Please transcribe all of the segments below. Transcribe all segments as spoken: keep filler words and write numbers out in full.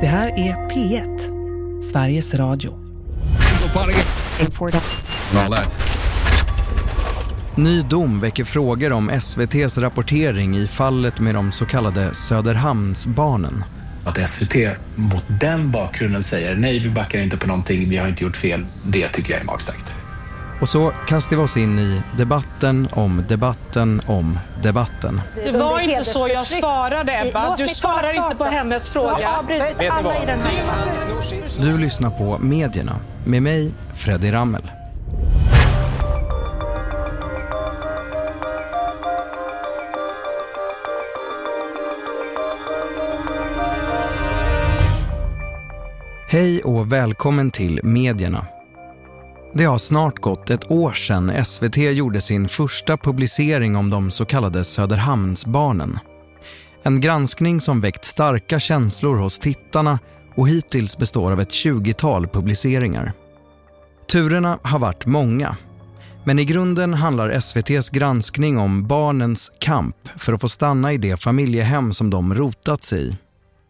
Det här är P ett, Sveriges Radio. Ny dom väcker frågor om S V T:s rapportering i fallet med de så kallade Söderhamnsbarnen. Att S V T mot den bakgrunden säger nej, vi backar inte på någonting, vi har inte gjort fel, det tycker jag är magstarkt. Och så kastar vi oss in i debatten om debatten om debatten. Det var inte så jag svarade, Ebba. Du svarar inte på hennes fråga. Du lyssnar på Medierna med mig, Freddy Rammel. Hej och välkommen till Medierna. Det har snart gått ett år sedan S V T gjorde sin första publicering om de så kallade Söderhamnsbarnen. En granskning som väckt starka känslor hos tittarna och hittills består av ett tjugotal publiceringar. Turerna har varit många, men i grunden handlar S V T:s granskning om barnens kamp för att få stanna i det familjehem som de rotat sig i.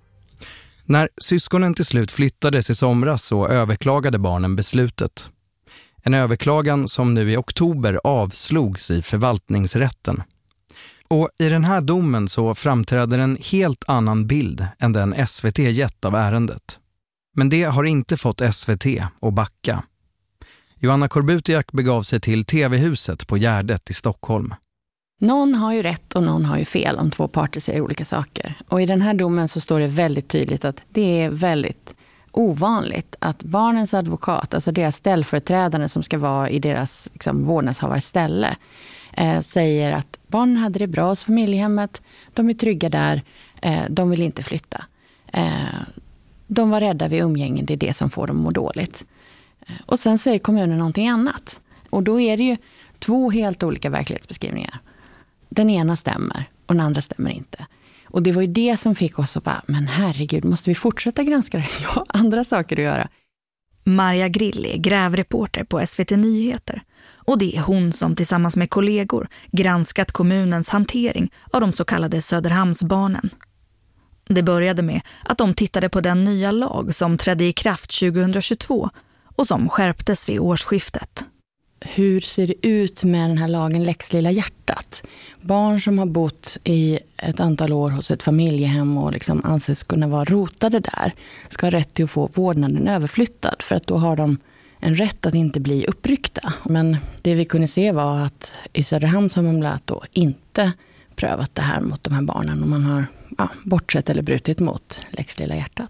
När syskonen till slut flyttades i somras så överklagade barnen beslutet. En överklagan som nu i oktober avslogs i förvaltningsrätten. Och i den här domen så framträder en helt annan bild än den S V T gett av ärendet. Men det har inte fått S V T att backa. Joanna Korbutiak begav sig till T V-huset på Gärdet i Stockholm. Någon har ju rätt och någon har ju fel om två parter säger olika saker. Och i den här domen så står det väldigt tydligt att det är väldigt ovanligt att barnens advokat, alltså deras ställföreträdare som ska vara i deras liksom, vårdnadshavarens ställe, eh, säger att barnen hade det bra hos familjehemmet, de är trygga där, eh, de vill inte flytta. Eh, de var rädda vid umgängen, det är det som får dem att må dåligt. Eh, och sen säger kommunen någonting annat. Och då är det ju två helt olika verklighetsbeskrivningar. Den ena stämmer och den andra stämmer inte. Och det var ju det som fick oss att bara, men herregud, måste vi fortsätta granska det? Ja, andra saker att göra. Maria Grill är grävreporter på S V T Nyheter. Och det är hon som tillsammans med kollegor granskat kommunens hantering av de så kallade Söderhamnsbarnen. Det började med att de tittade på den nya lag som trädde i kraft tjugohundratjugotvå och som skärptes vid årsskiftet. Hur ser det ut med den här lagen Lex Lilla hjärtat? Barn som har bott i ett antal år hos ett familjehem och liksom anses kunna vara rotade där ska ha rätt till att få vårdnaden överflyttad, för att då har de en rätt att inte bli uppryckta. Men det vi kunde se var att i Söderhamn har man bland annat då inte prövat det här mot de här barnen och man har ja, bortsett eller brutit mot Lex Lilla hjärtat.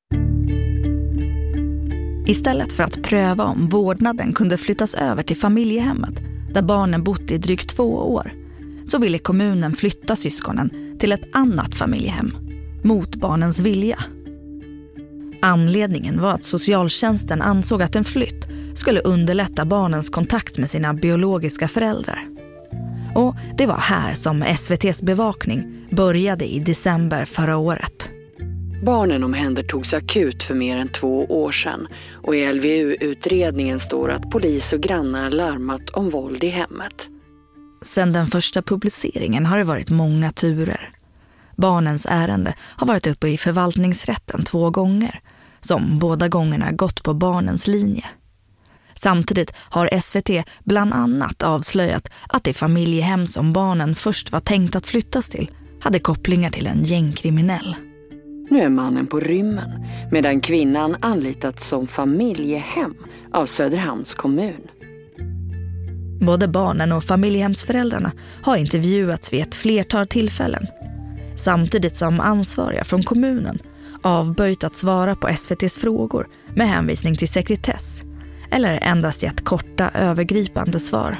Istället för att pröva om vårdnaden kunde flyttas över till familjehemmet där barnen bott i drygt två år, så ville kommunen flytta syskonen till ett annat familjehem mot barnens vilja. Anledningen var att socialtjänsten ansåg att en flytt skulle underlätta barnens kontakt med sina biologiska föräldrar. Och det var här som S V T:s bevakning började i december förra året. Barnen omhändertogs akut för mer än två år sedan och i L V U-utredningen står att polis och grannar larmat om våld i hemmet. Sedan den första publiceringen har det varit många turer. Barnens ärende har varit uppe i förvaltningsrätten två gånger, som båda gångerna gått på barnens linje. Samtidigt har S V T bland annat avslöjat att det familjehem som barnen först var tänkt att flyttas till hade kopplingar till en gängkriminell. Nu är mannen på rymmen, medan kvinnan anlitats som familjehem av Söderhamns kommun. Både barnen och familjehemsföräldrarna har intervjuats vid ett flertal tillfällen, samtidigt som ansvariga från kommunen avböjt att svara på S V T:s frågor med hänvisning till sekretess eller endast gett korta övergripande svar.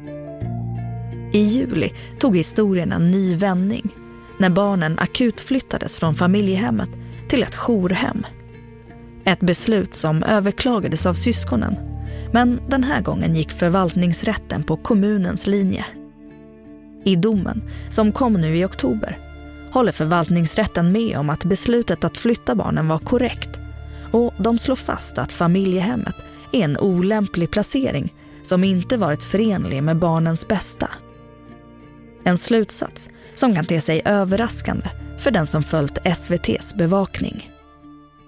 I juli tog historien en ny vändning när barnen akut flyttades från familjehemmet till ett jourhem. Ett beslut som överklagades av syskonen, men den här gången gick förvaltningsrätten på kommunens linje. I domen, som kom nu i oktober, håller förvaltningsrätten med om att beslutet att flytta barnen var korrekt, och de slår fast att familjehemmet är en olämplig placering som inte varit förenlig med barnens bästa. En slutsats som kan te sig överraskande för den som följt S V T:s bevakning.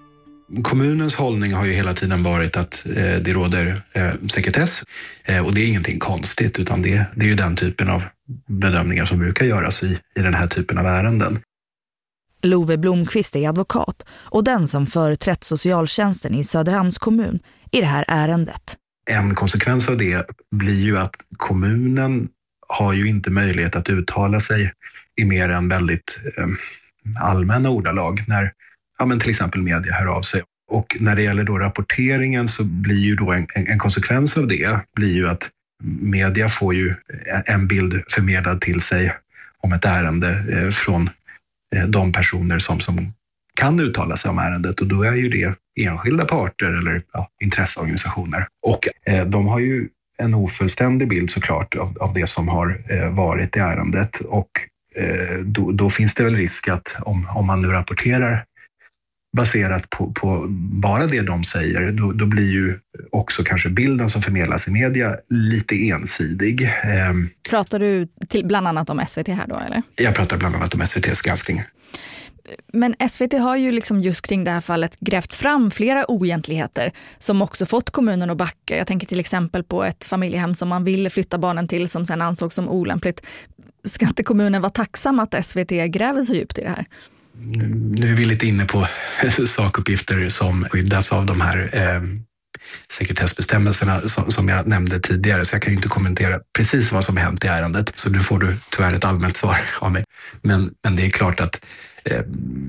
Kommunens hållning har ju hela tiden varit att eh, det råder eh, sekretess eh, och det är ingenting konstigt, utan det, det är ju den typen av bedömningar som brukar göras i, i den här typen av ärenden. Love Blomqvist är advokat och den som företrätt socialtjänsten i Söderhamns kommun i det här ärendet. En konsekvens av det blir ju att kommunen har ju inte möjlighet att uttala sig i mer än väldigt eh, allmänna ordalag när ja, men till exempel media hör av sig. Och när det gäller då rapporteringen så blir ju då en, en konsekvens av det blir ju att media får ju en bild förmedlad till sig om ett ärende eh, från eh, de personer som, som kan uttala sig om ärendet, och då är ju det enskilda parter eller ja, intresseorganisationer. Och eh, de har ju en ofullständig bild såklart av, av det som har eh, varit i ärendet, och eh, då, då finns det väl risk att om, om man nu rapporterar baserat på, på bara det de säger, då, då blir ju också kanske bilden som förmedlas i media lite ensidig. Eh, pratar du till bland annat om S V T här då, eller? Jag pratar bland annat om S V T:s granskning. Men S V T har ju liksom just kring det här fallet grävt fram flera oegentligheter som också fått kommunen att backa. Jag tänker till exempel på ett familjehem som man ville flytta barnen till som sen ansågs som olämpligt. Ska inte kommunen vara tacksam att S V T gräver så djupt i det här? Nu är vi lite inne på sakuppgifter som skyddas av de här eh, sekretessbestämmelserna som, som jag nämnde tidigare, så jag kan ju inte kommentera precis vad som har hänt i ärendet, så nu får du tyvärr ett allmänt svar av mig. Men, men det är klart att eh,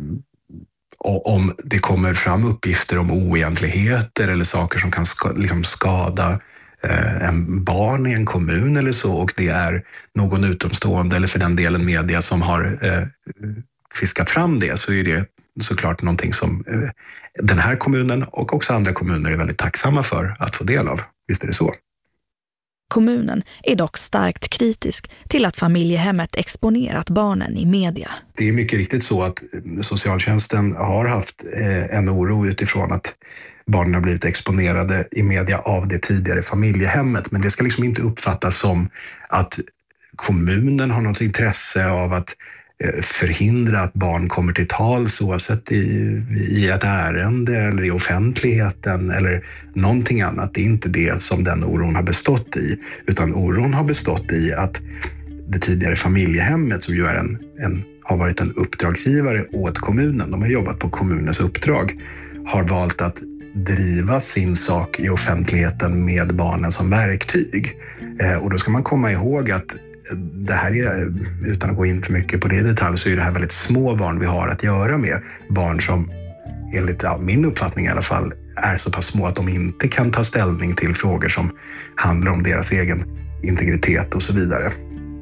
om det kommer fram uppgifter om oegentligheter eller saker som kan ska, liksom skada eh, en barn i en kommun eller så, och det är någon utomstående eller för den delen media som har eh, fiskat fram det, så är det såklart någonting som eh, den här kommunen och också andra kommuner är väldigt tacksamma för att få del av. Visst är det så? Kommunen är dock starkt kritisk till att familjehemmet exponerat barnen i media. Det är mycket riktigt så att socialtjänsten har haft eh, en oro utifrån att barnen har blivit exponerade i media av det tidigare familjehemmet, men det ska liksom inte uppfattas som att kommunen har något intresse av att förhindra att barn kommer till tals oavsett i, i ett ärende eller i offentligheten eller någonting annat. Det är inte det som den oron har bestått i, utan oron har bestått i att det tidigare familjehemmet, som ju är en, en, har varit en uppdragsgivare åt kommunen, de har jobbat på kommunens uppdrag, har valt att driva sin sak i offentligheten med barnen som verktyg. Eh, och då ska man komma ihåg att det här är, utan att gå in för mycket på det detalj, så är det här väldigt små barn vi har att göra med. Barn som enligt ja, min uppfattning i alla fall är så pass små att de inte kan ta ställning till frågor som handlar om deras egen integritet och så vidare.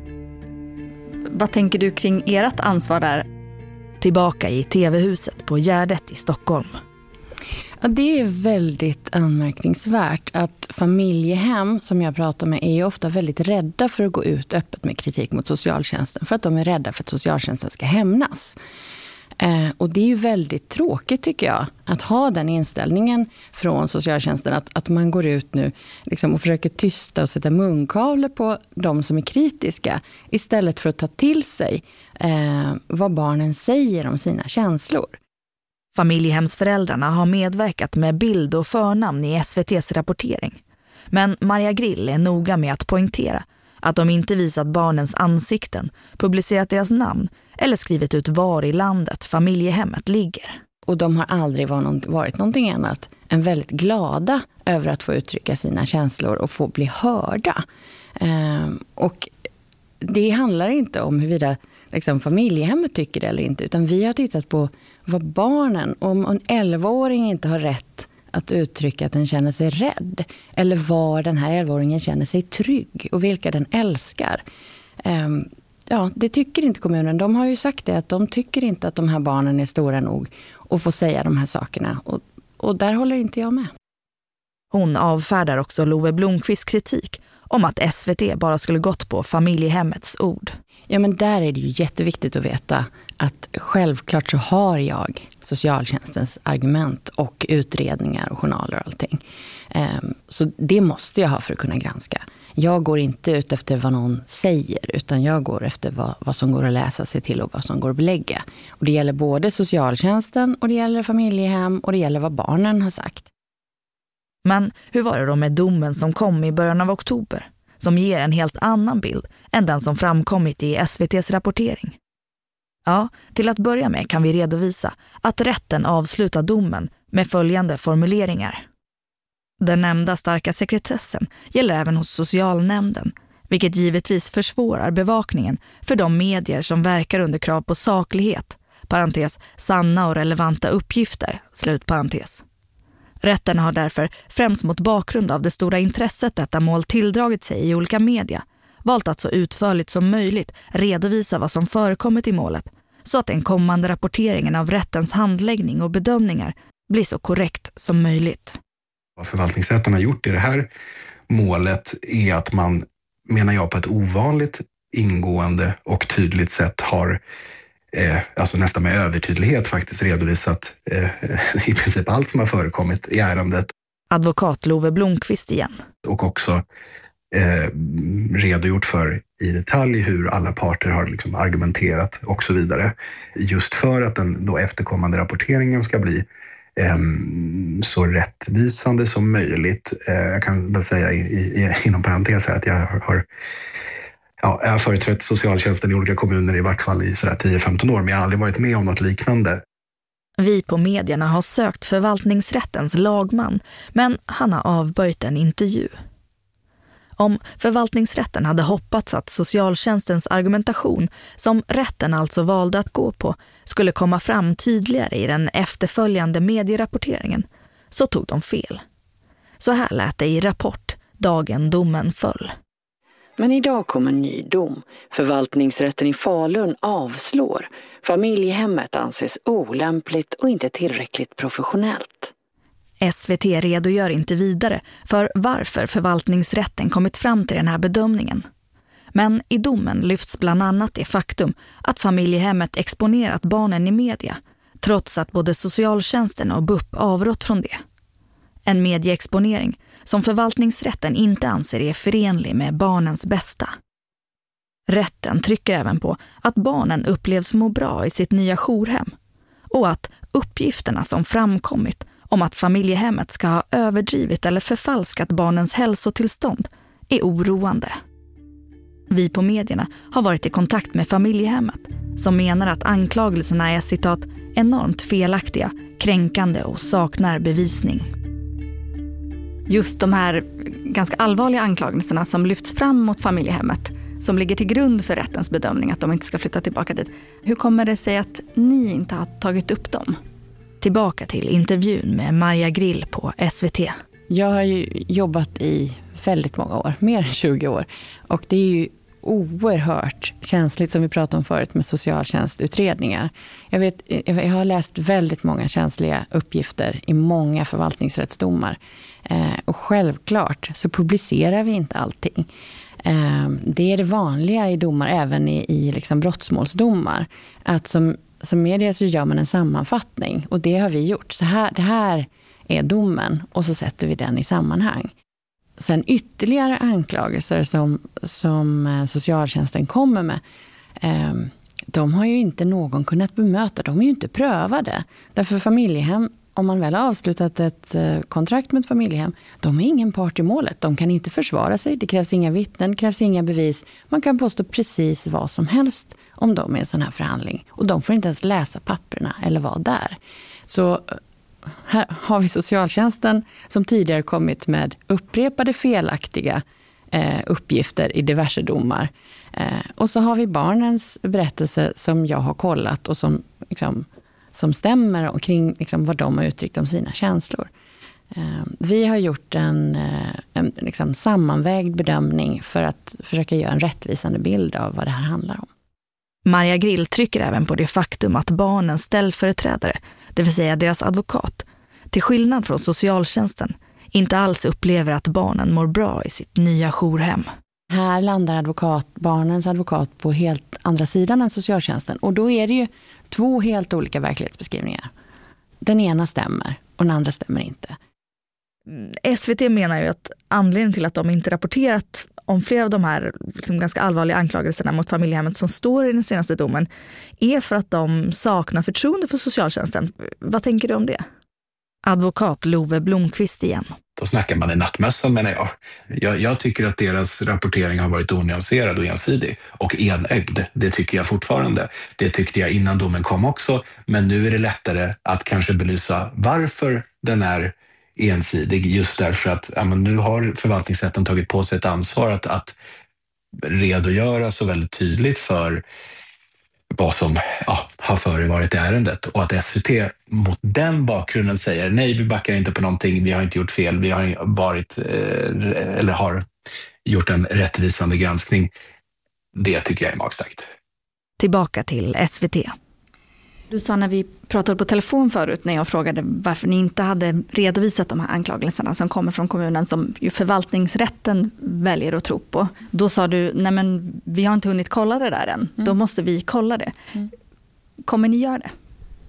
Vad tänker du kring ert ansvar där? Tillbaka i tv-huset på Gärdet i Stockholm. Ja, det är väldigt anmärkningsvärt att familjehem som jag pratar med är ju ofta väldigt rädda för att gå ut öppet med kritik mot socialtjänsten, för att de är rädda för att socialtjänsten ska hämnas. Eh, och det är ju väldigt tråkigt tycker jag att ha den inställningen från socialtjänsten att, att man går ut nu liksom, och försöker tysta och sätta munkavle på de som är kritiska istället för att ta till sig eh, vad barnen säger om sina känslor. Familjehemsföräldrarna har medverkat med bild och förnamn i S V T:s rapportering. Men Maria Grill är noga med att poängtera att de inte visat barnens ansikten, publicerat deras namn eller skrivit ut var i landet familjehemmet ligger. Och de har aldrig varit någonting annat än väldigt glada över att få uttrycka sina känslor och få bli hörda. Ehm, och det handlar inte om huruvida liksom, familjehemmet tycker det eller inte, utan vi har tittat på vad barnen, om en elvaåring inte har rätt att uttrycka att den känner sig rädd, eller var den här elvaåringen känner sig trygg och vilka den älskar. Um, ja, det tycker inte kommunen. De har ju sagt det, att de tycker inte att de här barnen är stora nog att få säga de här sakerna. Och, och där håller inte jag med. Hon avfärdar också Love Blomqvists kritik om att S V T bara skulle gått på familjehemmets ord. Ja, men där är det ju jätteviktigt att veta att självklart så har jag socialtjänstens argument och utredningar och journaler och allting. Så det måste jag ha för att kunna granska. Jag går inte ut efter vad någon säger, utan jag går efter vad, vad som går att läsa sig till och vad som går att belägga. Och det gäller både socialtjänsten och det gäller familjehem och det gäller vad barnen har sagt. Men hur var det då med domen som kom i början av oktober? Som ger en helt annan bild än den som framkommit i S V T:s rapportering. Ja, till att börja med kan vi redovisa att rätten avslutar domen med följande formuleringar. Den nämnda starka sekretessen gäller även hos socialnämnden, vilket givetvis försvårar bevakningen för de medier som verkar under krav på saklighet, parentes, sanna och relevanta uppgifter, slut parentes. Rätten har därför, främst mot bakgrund av det stora intresset detta mål tilldragit sig i olika media, valt att så utförligt som möjligt redovisa vad som förekommit i målet, så att den kommande rapporteringen av rättens handläggning och bedömningar blir så korrekt som möjligt. Vad förvaltningsrätten har gjort i det här målet är att man, menar jag, på ett ovanligt ingående och tydligt sätt har Eh, alltså nästan med övertydlighet faktiskt redovisat eh, i princip allt som har förekommit i ärendet. Advokat Love Blomqvist igen. Och också eh, redogjort för i detalj hur alla parter har liksom argumenterat och så vidare. Just för att den då efterkommande rapporteringen ska bli eh, så rättvisande som möjligt. Eh, jag kan väl säga i, i, inom parentes här att jag har Ja, jag har företrätt socialtjänsten i olika kommuner i vart fall i sådär tio femton år, men jag har aldrig varit med om något liknande. Vi på medierna har sökt förvaltningsrättens lagman, men han har avböjt en intervju. Om förvaltningsrätten hade hoppats att socialtjänstens argumentation, som rätten alltså valde att gå på, skulle komma fram tydligare i den efterföljande medierapporteringen, så tog de fel. Så här lät det i Rapport dagen domen föll. Men idag kom en ny dom. Förvaltningsrätten i Falun avslår. Familjehemmet anses olämpligt och inte tillräckligt professionellt. S V T redogör inte vidare för varför förvaltningsrätten kommit fram till den här bedömningen. Men i domen lyfts bland annat det faktum att familjehemmet exponerat barnen i media, trots att både socialtjänsten och B U P avrått från det. En medieexponering som förvaltningsrätten inte anser är förenlig med barnens bästa. Rätten trycker även på att barnen upplevs må bra i sitt nya jourhem och att uppgifterna som framkommit om att familjehemmet ska ha överdrivit eller förfalskat barnens hälsotillstånd är oroande. Vi på medierna har varit i kontakt med familjehemmet som menar att anklagelserna är citat enormt felaktiga, kränkande och saknar bevisning. Just de här ganska allvarliga anklagelserna som lyfts fram mot familjehemmet, som ligger till grund för rättens bedömning att de inte ska flytta tillbaka dit. Hur kommer det sig att ni inte har tagit upp dem? Tillbaka till intervjun med Maria Grill på S V T. Jag har ju jobbat i väldigt många år, mer än tjugo år. Och det är ju oerhört känsligt, som vi pratade om förut, med socialtjänstutredningar. Jag vet, jag har läst väldigt många känsliga uppgifter i många förvaltningsrättsdomar. Eh, och självklart så publicerar vi inte allting. Eh, det är det vanliga i domar, även i, i liksom brottsmålsdomar. Att som, som media så gör man en sammanfattning. Och det har vi gjort. Så här, det här är domen och så sätter vi den i sammanhang. Sen ytterligare anklagelser som, som socialtjänsten kommer med, eh, de har ju inte någon kunnat bemöta. De är ju inte prövade. Därför familjehem, om man väl har avslutat ett eh, kontrakt med ett familjehem, de är ingen part i målet. De kan inte försvara sig. Det krävs inga vittnen, det krävs inga bevis. Man kan påstå precis vad som helst om de är en sån här förhandling. Och de får inte ens läsa papperna eller vara där. Så här har vi socialtjänsten som tidigare kommit med upprepade felaktiga eh, uppgifter i diverse domar. Eh, och så har vi barnens berättelse som jag har kollat och som, liksom, som stämmer omkring liksom, vad de har uttryckt om sina känslor. Eh, vi har gjort en, eh, en liksom, sammanvägd bedömning för att försöka göra en rättvisande bild av vad det här handlar om. Maria Grill trycker även på det faktum att barnens ställföreträdare, det vill säga deras advokat, till skillnad från socialtjänsten, inte alls upplever att barnen mår bra i sitt nya jourhem. Här landar advokat, barnens advokat på helt andra sidan än socialtjänsten. Och då är det ju två helt olika verklighetsbeskrivningar. Den ena stämmer och den andra stämmer inte. S V T menar ju att anledningen till att de inte rapporterat om flera av de här liksom ganska allvarliga anklagelserna mot familjehemmet som står i den senaste domen är för att de saknar förtroende för socialtjänsten. Vad tänker du om det? Advokat Love Blomqvist igen. Då snackar man i nattmössan, menar jag. jag. Jag tycker att deras rapportering har varit onyanserad och ensidig och enögd. Det tycker jag fortfarande. Det tyckte jag innan domen kom också. Men nu är det lättare att kanske belysa varför den är ensidig. Just därför att ja, men nu har förvaltningsrätten tagit på sig ett ansvar att, att redogöra så väldigt tydligt för vad som ja, har förevarit i ärendet, och att S V T mot den bakgrunden säger nej, vi backar inte på någonting, vi har inte gjort fel, vi har varit eh, eller har gjort en rättvisande granskning. Det tycker jag är magstarkt. Tillbaka till S V T. Du sa när vi pratade på telefon förut, när jag frågade varför ni inte hade redovisat de här anklagelserna som kommer från kommunen, som ju förvaltningsrätten väljer att tro på. Då sa du, nej men vi har inte hunnit kolla det där än. Mm. Då måste vi kolla det. Mm. Kommer ni göra det?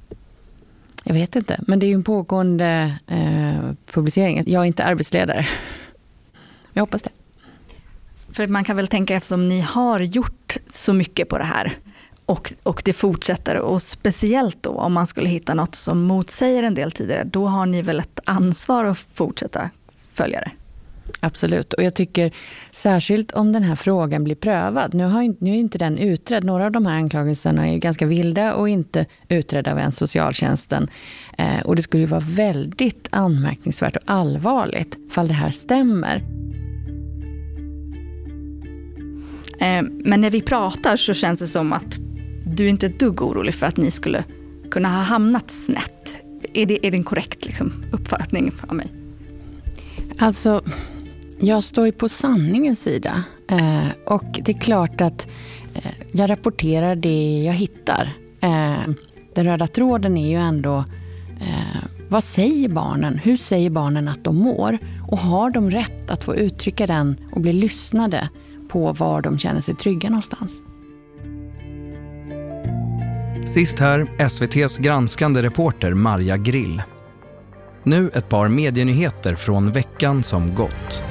Jag vet inte, men det är ju en pågående eh, publicering. Jag är inte arbetsledare. Jag hoppas det. För man kan väl tänka, eftersom ni har gjort så mycket på det här och, och det fortsätter, och speciellt då om man skulle hitta något som motsäger en del tidigare, då har ni väl ett ansvar att fortsätta följa det. Absolut, och jag tycker särskilt om den här frågan blir prövad. Nu, har, nu är inte den utredd. Några av de här anklagelserna är ganska vilda och inte utredda av ens socialtjänsten. Eh, och det skulle ju vara väldigt anmärkningsvärt och allvarligt ifall det här stämmer. Eh, men när vi pratar så känns det som att du inte är ett dugg orolig för att ni skulle kunna ha hamnat snett. Är det, är det en korrekt liksom, uppfattning av mig? Alltså, jag står ju på sanningens sida. Eh, och det är klart att eh, jag rapporterar det jag hittar. Eh, den röda tråden är ju ändå, eh, vad säger barnen? Hur säger barnen att de mår? Och har de rätt att få uttrycka den och bli lyssnade på var de känner sig trygga någonstans? Sist här S V T:s granskande reporter Marja Grill. Nu ett par medienyheter från veckan som gått.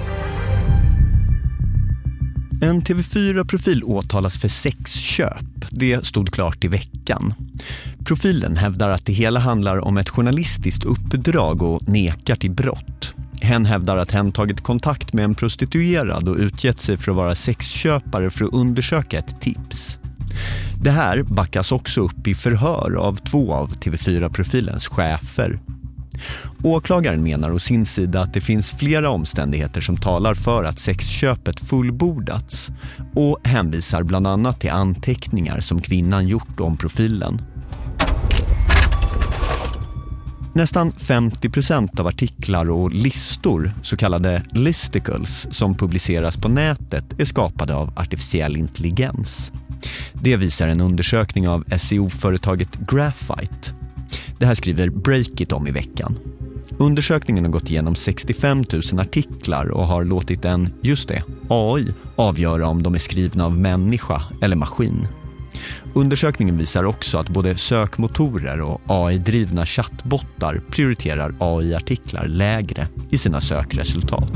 En T V fyra-profil åtalas för sexköp. Det stod klart i veckan. Profilen hävdar att det hela handlar om ett journalistiskt uppdrag och nekar till brott. Hen hävdar att hen tagit kontakt med en prostituerad och utgett sig för att vara sexköpare för att undersöka ett tips. Det här backas också upp i förhör av två av T V fyra-profilens chefer. Åklagaren menar å sin sida att det finns flera omständigheter som talar för att sexköpet fullbordats och hänvisar bland annat till anteckningar som kvinnan gjort om profilen. Nästan femtio procent av artiklar och listor, så kallade listicles, som publiceras på nätet är skapade av artificiell intelligens. Det visar en undersökning av S E O-företaget Graphite. Det här skriver Breakit om i veckan. Undersökningen har gått igenom sextiofem tusen artiklar och har låtit en, just det, A I avgöra om de är skrivna av människa eller maskin. Undersökningen visar också att både sökmotorer och A I-drivna chattbottar prioriterar A I-artiklar lägre i sina sökresultat.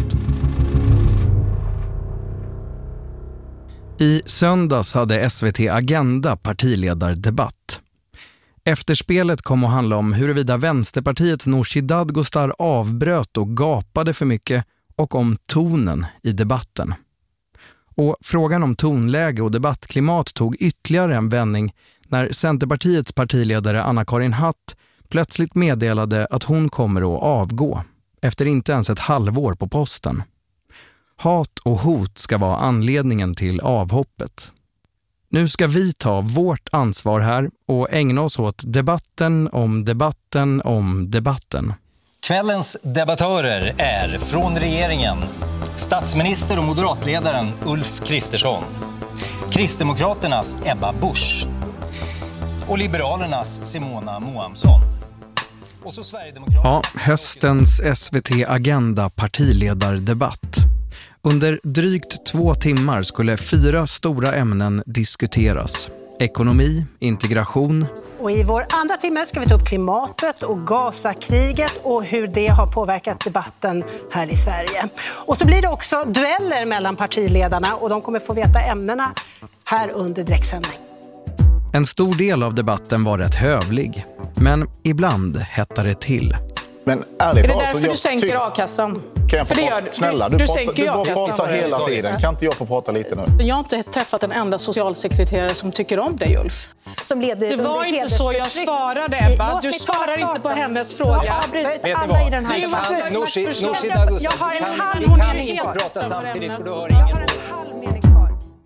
I söndags hade S V T Agenda partiledardebatt. Efterspelet kom att handla om huruvida Vänsterpartiets Nooshi Dadgostar avbröt och gapade för mycket och om tonen i debatten. Och frågan om tonläge och debattklimat tog ytterligare en vändning när Centerpartiets partiledare Anna-Karin Hatt plötsligt meddelade att hon kommer att avgå efter inte ens ett halvår på posten. Hat och hot ska vara anledningen till avhoppet. Nu ska vi ta vårt ansvar här och ägna oss åt debatten om debatten om debatten. Kvällens debattörer är från regeringen statsminister och moderatledaren Ulf Kristersson, Kristdemokraternas Ebba Busch och Liberalernas Simona Moamsson. Och så Sverigedemokraterna. Ja, höstens S V T-agenda partiledardebatt. Under drygt två timmar skulle fyra stora ämnen diskuteras. Ekonomi, integration. Och i vår andra timme ska vi ta upp klimatet och Gazakriget och hur det har påverkat debatten här i Sverige. Och så blir det också dueller mellan partiledarna och de kommer få veta ämnena här under direktsändning. En stor del av debatten var rätt hövlig, men ibland hettar det till. Men ärligt är det talat, därför jag du sänker tyck- a-kassan? Kan jag få För det prata? gör, Snälla, du, du, du pratar, sänker du bara a-kassan. pratar hela tiden. Kan inte jag få prata lite nu? Jag har inte träffat en enda socialsekreterare som tycker om dig, Ulf. Som leder det var inte så jag svarade, Ebba. Du svarar inte på hennes fråga. Vet ni vad? Du kan, Nooshi, Nooshi Dadgostar, jag har en halv vi kan mening inte kvar. prata samtidigt för du hör Jag har ingen. en halv mening kvar.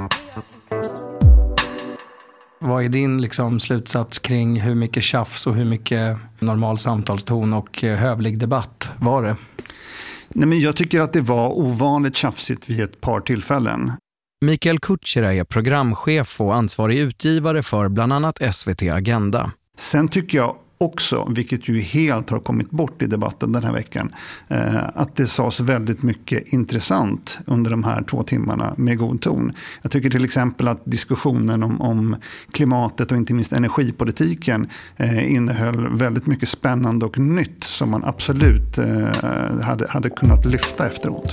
Vad är din liksom, slutsats kring hur mycket tjafs och hur mycket normal samtalston och eh, hövlig debatt var det? Nej, men jag tycker att det var ovanligt tjafsigt vid ett par tillfällen. Mikael Kutschera är programchef och ansvarig utgivare för bland annat S V T Agenda. Sen tycker jag också, vilket ju helt har kommit bort i debatten den här veckan, eh, att det sades väldigt mycket intressant under de här två timmarna med god ton. Jag tycker till exempel att diskussionen om, om klimatet och inte minst energipolitiken eh, innehöll väldigt mycket spännande och nytt som man absolut eh, hade, hade kunnat lyfta efteråt.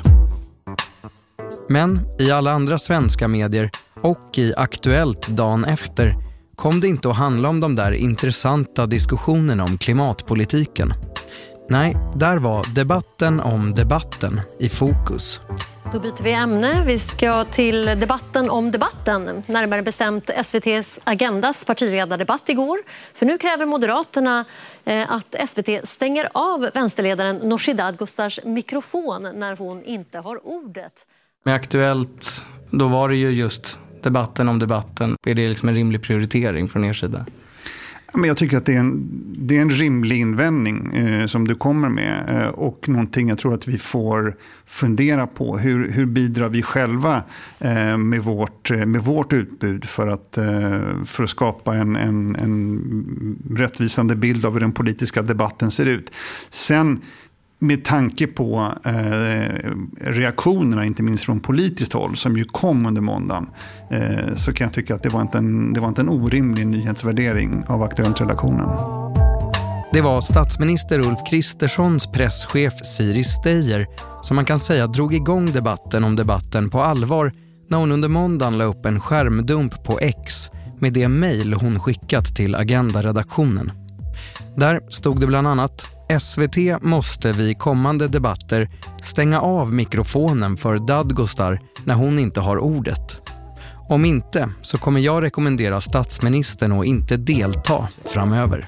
Men i alla andra svenska medier och i Aktuellt dagen efter kom det inte att handla om de där intressanta diskussionerna om klimatpolitiken. Nej, där var debatten om debatten i fokus. Då byter vi ämne. Vi ska till debatten om debatten. Närmare bestämt S V T:s Agendas partiledardebatt igår. För nu kräver Moderaterna eh, att S V T stänger av vänsterledaren Nooshi Dadgostars mikrofon när hon inte har ordet. Med Aktuellt, då var det ju just debatten om debatten. Är det liksom en rimlig prioritering från er sida? Men jag tycker att det är en, det är en rimlig invändning eh, som du kommer med. Eh, och någonting jag tror att vi får fundera på. Hur, hur bidrar vi själva eh, med, vårt, med vårt utbud för att, eh, för att skapa en, en, en rättvisande bild av hur den politiska debatten ser ut. Sen med tanke på eh, reaktionerna, inte minst från politiskt håll, som ju kom under måndagen, eh, så kan jag tycka att det var inte en, det var inte en orimlig nyhetsvärdering av Aktuellt-redaktionen. Det var statsminister Ulf Kristerssons presschef Siri Steyer som man kan säga drog igång debatten om debatten på allvar när hon under måndagen la upp en skärmdump på X med det mejl hon skickat till Agenda-redaktionen. Där stod det bland annat: S V T måste vid kommande debatter stänga av mikrofonen för Dadgostar när hon inte har ordet. Om inte så kommer jag rekommendera statsministern att inte delta framöver.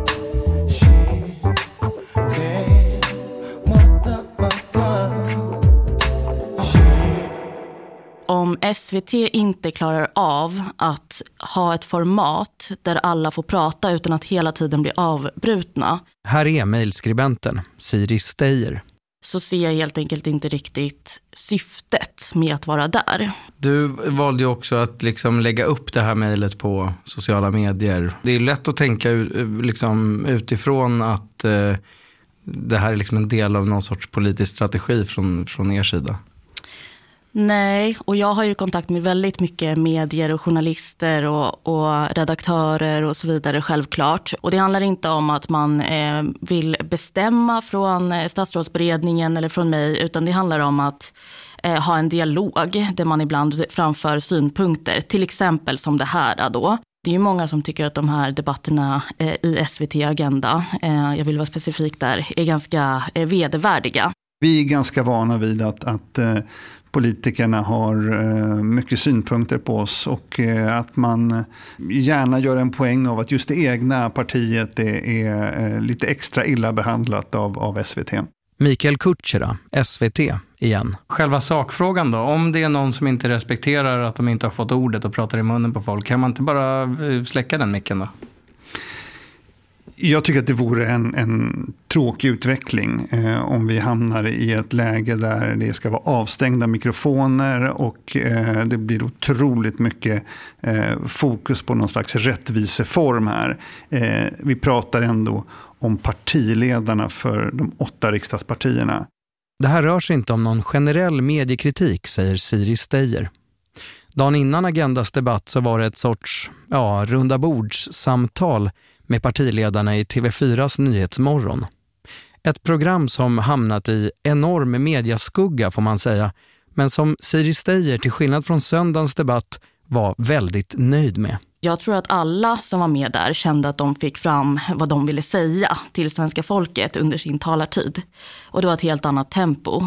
Om S V T inte klarar av att ha ett format där alla får prata utan att hela tiden bli avbrutna. Här är mejlskribenten Siri Steyer. Så ser jag helt enkelt inte riktigt syftet med att vara där. Du valde ju också att liksom lägga upp det här mejlet på sociala medier. Det är lätt att tänka liksom utifrån att eh, det här är liksom en del av någon sorts politisk strategi från, från er sida. Nej, och jag har ju kontakt med väldigt mycket medier och journalister och, och redaktörer och så vidare självklart. Och det handlar inte om att man eh, vill bestämma från eh, statsrådsberedningen eller från mig, utan det handlar om att eh, ha en dialog där man ibland framför synpunkter. Till exempel som det här då. Det är ju många som tycker att de här debatterna eh, i S V T Agenda, eh, jag vill vara specifik där, är ganska eh, vedervärdiga. Vi är ganska vana vid att, att eh, politikerna har eh, mycket synpunkter på oss och eh, att man gärna gör en poäng av att just det egna partiet är, är eh, lite extra illa behandlat av, av S V T. Mikael Kutschera, S V T igen. Själva sakfrågan då, om det är någon som inte respekterar att de inte har fått ordet och pratar i munnen på folk, kan man inte bara släcka den micken då? Jag tycker att det vore en, en tråkig utveckling eh, om vi hamnar i ett läge där det ska vara avstängda mikrofoner och eh, det blir otroligt mycket eh, fokus på någon slags rättviseform här. Eh, vi pratar ändå om partiledarna för de åtta riksdagspartierna. Det här rör sig inte om någon generell mediekritik, säger Siri Steyer. Dagen innan Agendas debatt så var det ett sorts ja, runda bordssamtal med partiledarna i T V fyras Nyhetsmorgon. Ett program som hamnat i enorm mediaskugga får man säga, men som Siri Steyer till skillnad från söndagens debatt var väldigt nöjd med. Jag tror att alla som var med där kände att de fick fram vad de ville säga till svenska folket under sin talartid. Och det var ett helt annat tempo.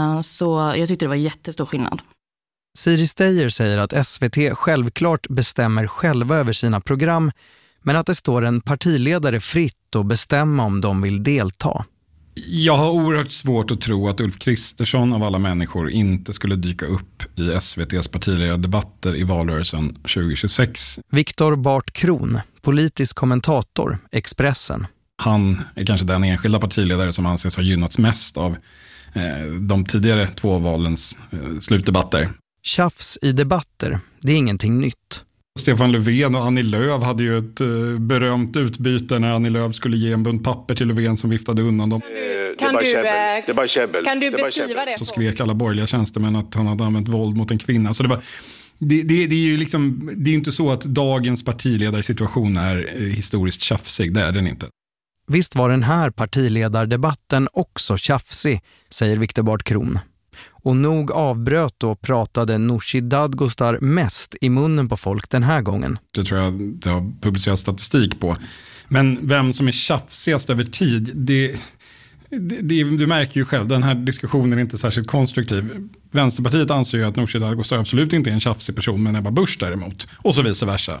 Så jag tyckte det var jättestor skillnad. Siri Steyer säger att S V T självklart bestämmer själva över sina program, men att det står en partiledare fritt att bestämma om de vill delta. Jag har oerhört svårt att tro att Ulf Kristersson av alla människor inte skulle dyka upp i S V T:s partiledardebatter i valrörelsen tjugo tjugosex. Viktor Bart Kron, politisk kommentator, Expressen. Han är kanske den enskilda partiledare som anses ha gynnats mest av eh, de tidigare två valens eh, slutdebatter. Tjafs i debatter, det är ingenting nytt. Stefan Löfven och Annie Lööf hade ju ett uh, berömt utbyte när Annie Lööf skulle ge en bunt papper till Löfven som viftade undan dem. Kan du, det är bara käbbel. Kan du det beskriva det? Så skrek alla borgerliga tjänstemän att han hade använt våld mot en kvinna. Så det var det, det, det är ju liksom, det är inte så att dagens partiledarsituation är uh, historiskt tjafsig, det är den inte. Visst var den här partiledardebatten också tjafsig, säger Viktor Bart Kron. Och nog avbröt och pratade Nooshi Dadgostar mest i munnen på folk den här gången. Det tror jag det har publicerat statistik på. Men vem som är tjafsigast över tid, det, det, det, du märker ju själv, den här diskussionen är inte särskilt konstruktiv. Vänsterpartiet anser ju att Nooshi Dadgostar absolut inte är en tjafsig person, men Ebba Busch däremot. Och så vice versa.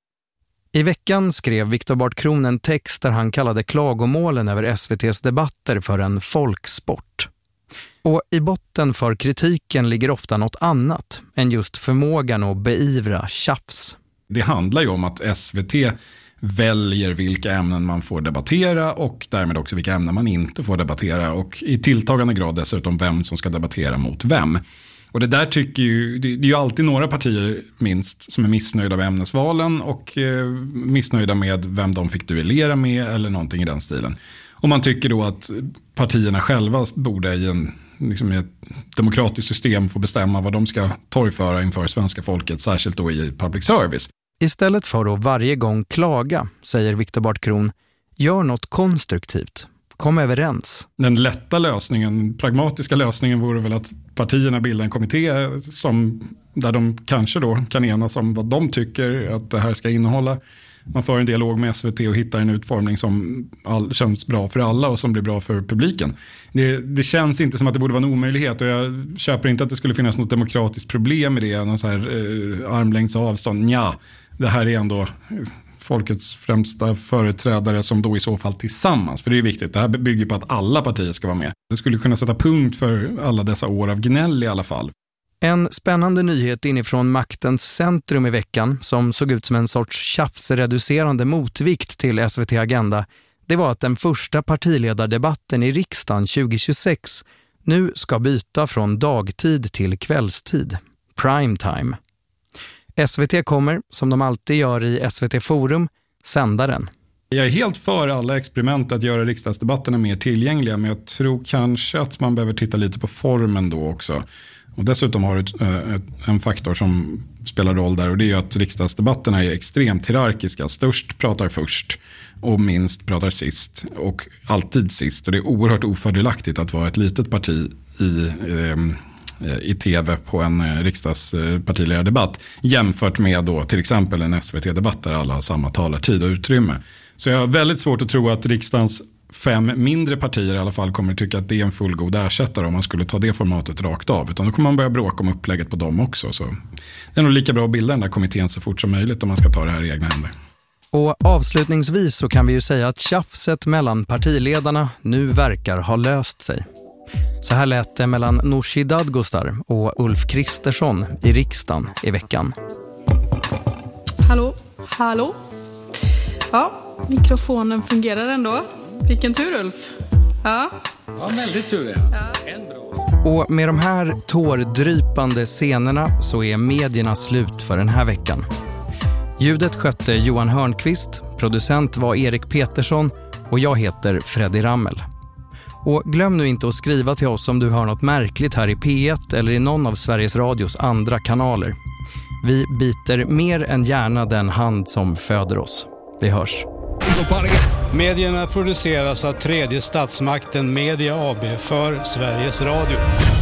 I veckan skrev Viktor Bart Kron en text där han kallade klagomålen över S V T:s debatter för en folksport. Och i botten för kritiken ligger ofta något annat än just förmågan att beivra tjafs. Det handlar ju om att S V T väljer vilka ämnen man får debattera och därmed också vilka ämnen man inte får debattera och i tilltagande grad dessutom vem som ska debattera mot vem. Och det där tycker ju, det är ju alltid några partier minst som är missnöjda med ämnesvalen och eh, missnöjda med vem de fick duellera med eller någonting i den stilen. Och man tycker då att partierna själva borde i, en, liksom i ett demokratiskt system få bestämma vad de ska torgföra inför svenska folket, särskilt då i public service. Istället för att varje gång klaga, säger Viktor Bart Kron, gör något konstruktivt. Kom överens. Den lätta lösningen, pragmatiska lösningen vore väl att partierna bildar en kommitté som, där de kanske då kan enas om vad de tycker att det här ska innehålla. Man får en dialog med S V T och hittar en utformning som all, känns bra för alla och som blir bra för publiken. Det, det känns inte som att det borde vara en omöjlighet och jag köper inte att det skulle finnas något demokratiskt problem med det. Någon så här eh, armlängds avstånd. Nja, det här är ändå folkets främsta företrädare som då i så fall tillsammans. För det är viktigt, det här bygger på att alla partier ska vara med. Det skulle kunna sätta punkt för alla dessa år av gnäll i alla fall. En spännande nyhet inifrån maktens centrum i veckan som såg ut som en sorts tjafsreducerande motvikt till S V T Agenda, det var att den första partiledardebatten i riksdagen tjugo tjugosex nu ska byta från dagtid till kvällstid, prime time. S V T kommer, som de alltid gör i S V T Forum, sända den. Jag är helt för alla experiment att göra riksdagsdebatterna mer tillgängliga, men jag tror kanske att man behöver titta lite på formen då också. Och dessutom har du en faktor som spelar roll där och det är ju att riksdagsdebatterna är extremt hierarkiska. Störst pratar först och minst pratar sist och alltid sist. Och det är oerhört ofördelaktigt att vara ett litet parti i, eh, i tv på en riksdagspartiledardebatt jämfört med då till exempel en S V T-debatt där alla har samma talartid och utrymme. Så jag har väldigt svårt att tro att riksdagens fem mindre partier i alla fall kommer att tycka att det är en fullgod ersättare om man skulle ta det formatet rakt av. Utan då kommer man börja bråka om upplägget på dem också. Så det är nog lika bra att bilda den där kommittén så fort som möjligt om man ska ta det här i egna händer. Och avslutningsvis så kan vi ju säga att tjafset mellan partiledarna nu verkar ha löst sig. Så här lät det mellan Nooshi Dadgostar och Ulf Kristersson i riksdagen i veckan. Hallå, hallå. Ja, Mikrofonen fungerar ändå. Vilken tur, Ulf. Ja, ja väldigt tur det. Ja. En bra. Och med de här tårdrypande scenerna så är medierna slut för den här veckan. Ljudet skötte Johan Hörnqvist, producent var Erik Petersson och jag heter Freddy Rammel. Och glöm nu inte att skriva till oss om du hör något märkligt här i P ett eller i någon av Sveriges Radios andra kanaler. Vi biter mer än gärna den hand som föder oss. Vi hörs. Medierna produceras av tredje statsmakten Media A B för Sveriges Radio.